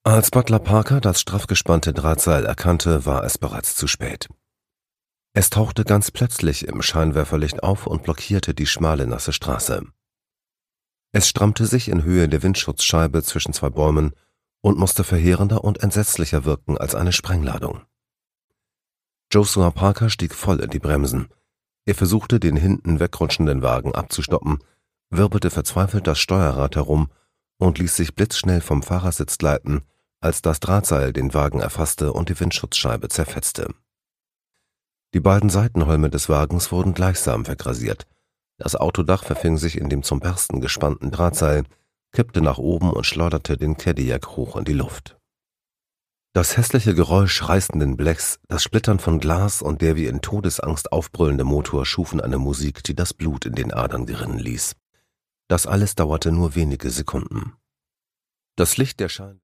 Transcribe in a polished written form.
Als Butler Parker das straff gespannte Drahtseil erkannte, war es bereits zu spät. Es tauchte ganz plötzlich im Scheinwerferlicht auf und blockierte die schmale, nasse Straße. Es strammte sich in Höhe der Windschutzscheibe zwischen zwei Bäumen und musste verheerender und entsetzlicher wirken als eine Sprengladung. Joshua Parker stieg voll in die Bremsen. Er versuchte, den hinten wegrutschenden Wagen abzustoppen, wirbelte verzweifelt das Steuerrad herum und ließ sich blitzschnell vom Fahrersitz gleiten, als das Drahtseil den Wagen erfasste und die Windschutzscheibe zerfetzte. Die beiden Seitenholme des Wagens wurden gleichsam vergrasiert. Das Autodach verfing sich in dem zum Bersten gespannten Drahtseil, kippte nach oben und schleuderte den Cadillac hoch in die Luft. Das hässliche Geräusch reißenden Blechs, das Splittern von Glas und der wie in Todesangst aufbrüllende Motor schufen eine Musik, die das Blut in den Adern gerinnen ließ. Das alles dauerte nur wenige Sekunden. Das Licht der